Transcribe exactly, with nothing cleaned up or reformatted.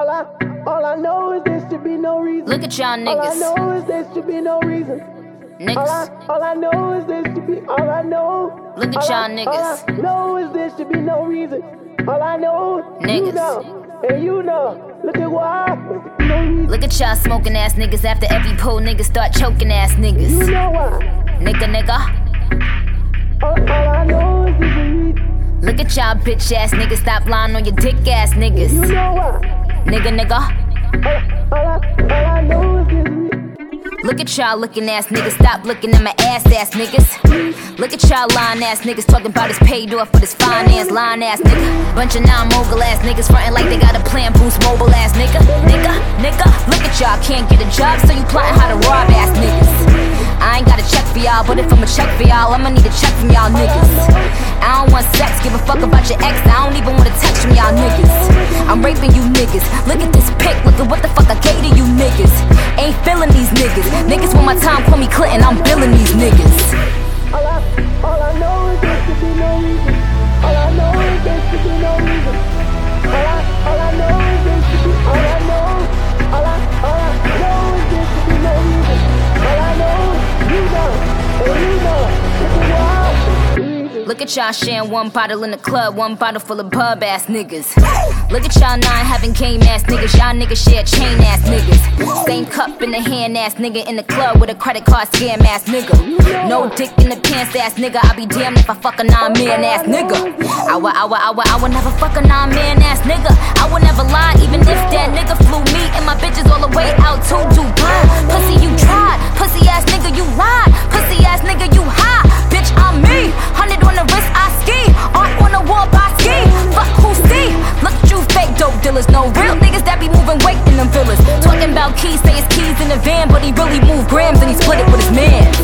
All I, all I know is there should be no reason. Look at y'all niggas. All I know is there should be no reason. Niggas. All I, all I know is there should be, all I know. Look at all y'all I, niggas. All I know is there should be no reason. All I know, Niggas. you know, and you know. Look at why, no reason. Look at y'all smoking ass niggas after every pull niggas start choking ass niggas. You know why. Nigga, nigga. All, all I know is there's a reason. Look at y'all bitch ass niggas, stop lying on your dick ass niggas. You know why. Nigga, nigga. All, all, I, all I know is there's a reason. Look at y'all looking ass niggas, stop looking at my ass ass niggas. Look at y'all lying ass niggas talking about his paid off for this finance lying ass nigga. Bunch of non-mogul ass niggas frontin' like they got a plan boost mobile ass nigga. Nigga, nigga, look at y'all can't get a job, so you plotting how to rob ass niggas. I ain't got a check for y'all, but if I'ma check for y'all, I'ma need a check from y'all niggas. I don't want sex, give a fuck about your ex, I don't even wanna text from y'all niggas. I'm raping you niggas, look at this pic, look at what the fuck I gave to you niggas. Ain't feeling these niggas, niggas when my time call me Clinton, I'm billing these niggas. All I, all I know is there should be no reason. All I know is there should be no reason. All I, all I know is there should be, all I know, all I, all I know is there should be no reason. All I know, you know, and you know, look at why, reason. Look at y'all sharing one bottle in the club, one bottle full of pub ass niggas. Look at y'all nine having game ass niggas, y'all niggas share chain ass niggas. Same cup in the hand ass nigga in the club with a credit card scam ass nigga. No dick in the pants ass nigga, I be damned if I fuck a nine man ass nigga. I would, I would, I would, I would never fuck a nine man ass nigga. I would never lie even if that nigga flew me and my bitches all the way out to Dubai. Pussy you tried, pussy ass nigga you lied, pussy ass nigga you high. Bitch I'm me, hundred on the wrist I ski, art on the wall I ski. Fuck who see? Look at you fake dope dealers, no real niggas that be moving weight in them villas. Talking about keys, say it's keys in the van, but he really moved grams and he split it with his man.